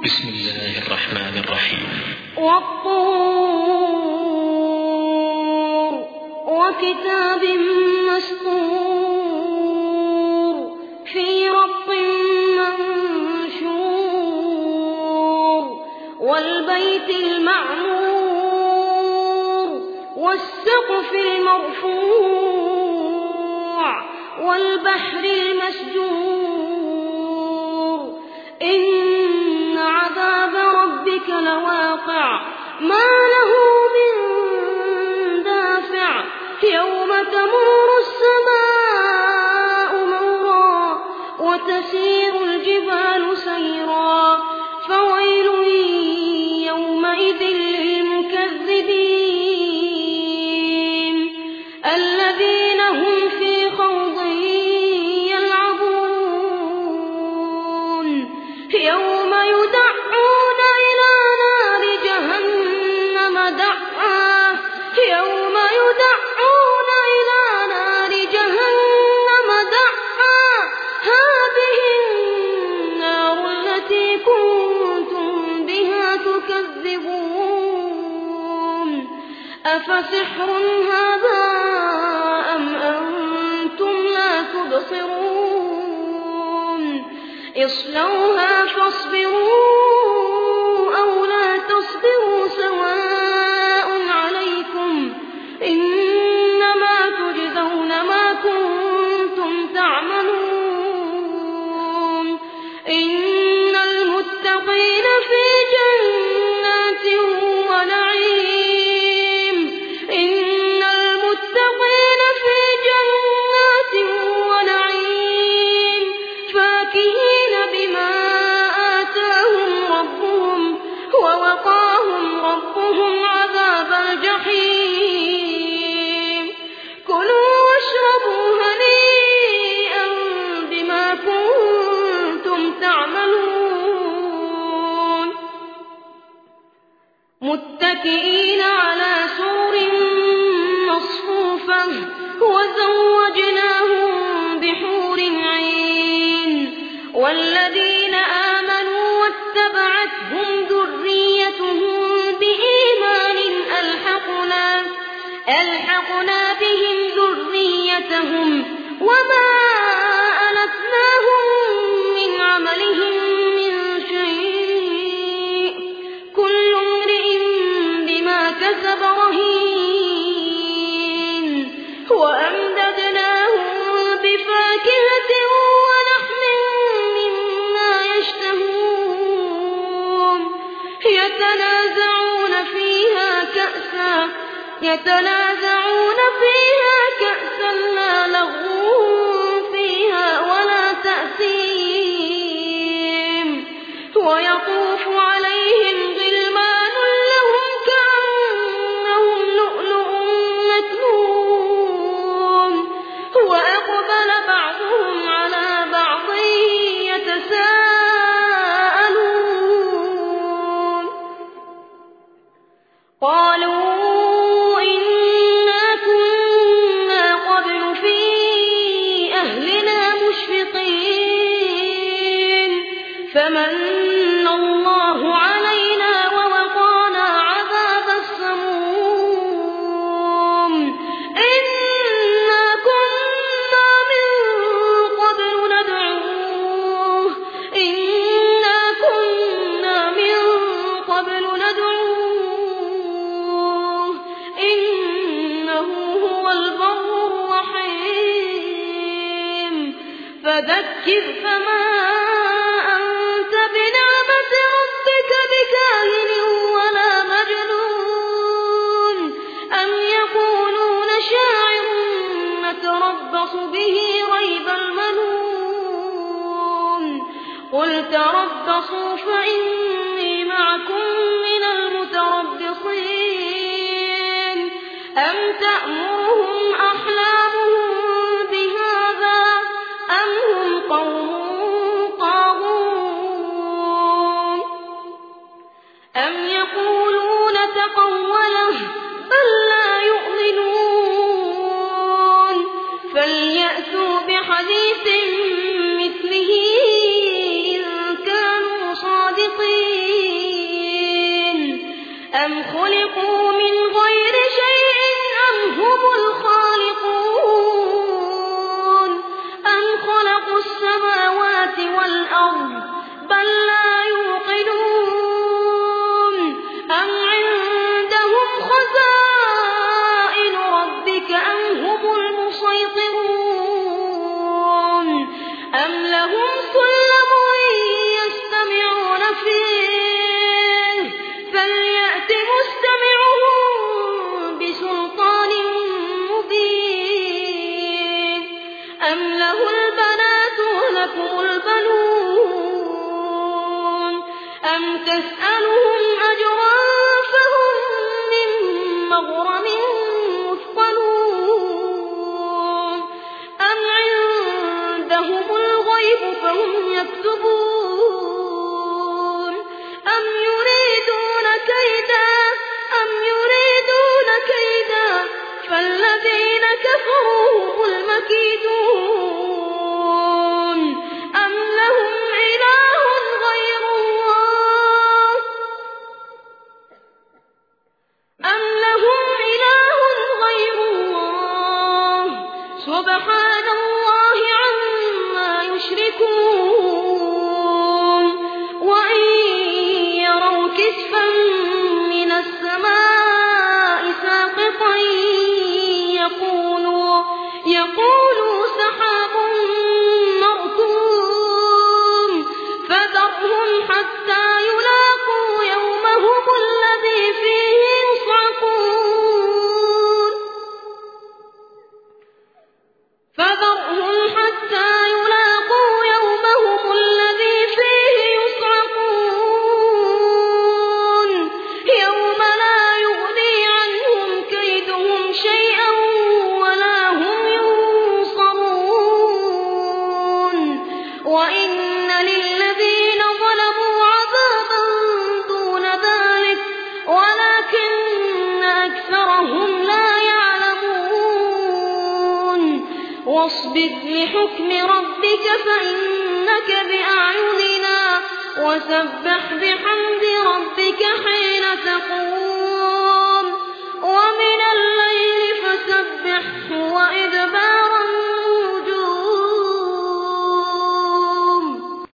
بسم الله الرحمن الرحيم. والطور وكتاب مسطور في رق منشور والبيت المعمور والسقف المرفوع والبحر المسجور إن عذاب ربك لواقع ما له من دافع يوم تمور السماء مورا وتسير الجبال سيرا فويل يومئذ للمكذبين الذين هم في خوض يلعبون يوم يدعون إلى نار جهنم دعا يوم يدعون إلى نار جهنم دعا هذه النار التي كنتم بها تكذبون أفسحر هذا أم أنتم لا تبصرون اصلوها فاصبروا أو لا تصبروا سواء عليكم إنما تجزون ما كنتم تعملون إن المتقين في جنات ونعيم إن المتقين في جنات ونعيم فاكهين بما آتاهم ربهم ووقاهم ربهم عذاب الجحيم كلوا واشربوا هنيئا بما كنتم تعملون متكئين على سرر مصفوفة وزوجناهم بحور عين والذين آمنوا واتبعتهم ذريتهم بإيمان ألحقنا بهم ذريتهم وما ألتناهم من عملهم من شيء كل امرئ بما كسب رهين وأمددناهم بفاكهة ولحم مما يشتهون يتنازعون فيها كأسا لا لغو فيها ولا تأثيم ويطوف عليهم غلمان لهم كأنهم لؤلؤ مكنون وأقبل بعضهم على بعض يتساءلون قالوا فمن الله علينا ووقانا عذاب السموم إنا كنا من قبل ندعوه إنه هو البر الرحيم فذكر فما بكاهن ولا مجنون أم يقولون شاعر نتربص به ريب المنون قل تربصوا فإني معكم من المتربصين أم تأمرهم أحلامهم بهذا أم هم قوم أم يقولون تقوله بل لا يؤمنون فليأتوا بحديث مثله إن كانوا صادقين أم خلقوا من غير شيء أم هم الخالقون أم خلقوا السماوات والأرض بل لا يوقنون أم عندهم خزائن ربك أم هم المسيطرون أم لهم سلم يستمعون فيه فليأت مستمعهم بسلطان مبين أم له البنات ولكم البنون أم تسألهم أجرا فهم من مغرم مثقلون أم عندهم الغيب فهم يكتبون أم يريدون كيدا فالذين كفروا هم المكيدون أم لهم إله غير الله سبحان الله عما يشركون وإن يروا كسفا من السماء ساقطا يقولوا سحاب مركوم فذرهم حتى يلاقوا يومهم الذي فيه يصعقون يوم لا يغني عنهم كيدهم شيئا ولا هم ينصرون وإن للذين ظلموا عذابا دون ذلك ولكن أكثرهم لا يعلمون واصبر لحكم ربك فإنك بأعيننا وسبح بحمد ربك حين